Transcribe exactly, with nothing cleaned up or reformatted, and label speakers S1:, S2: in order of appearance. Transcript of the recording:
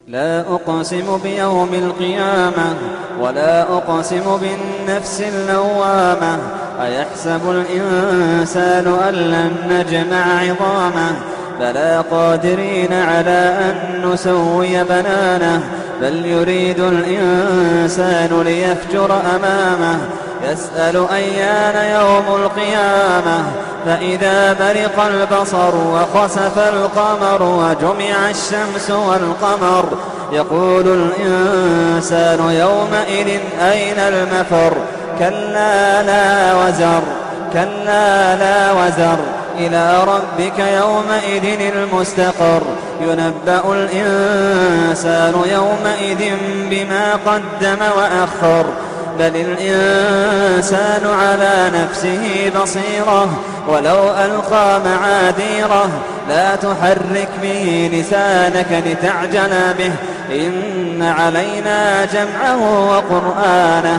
S1: لا أقسم بيوم القيامة ولا أقسم بالنفس اللوامة. أيحسب الإنسان أن لن نجمع عظامه بلى قادرين على أن نسوي بنانه. بل يريد الإنسان ليفجر أمامه يسأل أيان يوم القيامة. فإذا برق البصر وخسف القمر وجمع الشمس والقمر يقول الإنسان يومئذ أين المفر. كلا لا وزر كلا لا وزر إلى ربك يومئذ المستقر. ينبأ الإنسان يومئذ بما قدم وأخر. بل الإنسان على نفسه بصيرة ولو ألقى معاذيره. لا تحرك به لسانك لتعجل به إن علينا جمعه وقرآنه